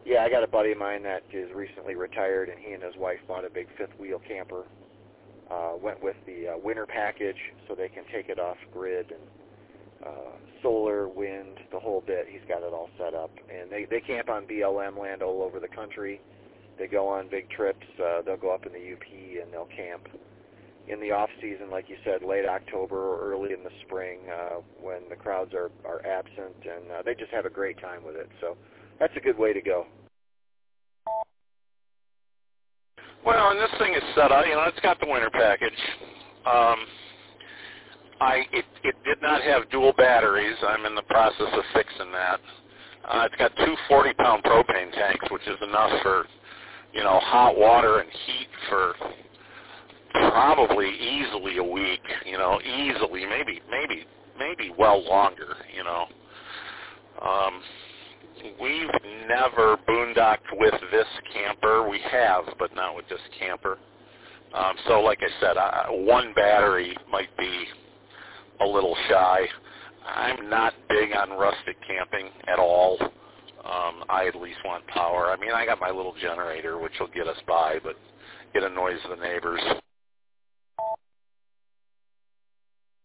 Yeah, I got a buddy of mine that is recently retired, and he and his wife bought a big fifth-wheel camper. Went with the winter package so they can take it off grid and solar, wind, the whole bit. He's got it all set up. And they camp on BLM land all over the country. They go on big trips. They'll go up in the UP and they'll camp in the off-season, like you said, late October or early in the spring when the crowds are absent. And they just have a great time with it. So that's a good way to go. Well, and this thing is set up, it's got the winter package. It did not have dual batteries. I'm in the process of fixing that. It's got two 40-pound propane tanks, which is enough for, hot water and heat for probably easily a week, easily, maybe well longer, We've never boondocked with this camper. We have, but not with this camper. So like I said, one battery might be a little shy. I'm not big on rustic camping at all. I at least want power. I mean, I got my little generator, which will get us by, but it annoys the neighbors.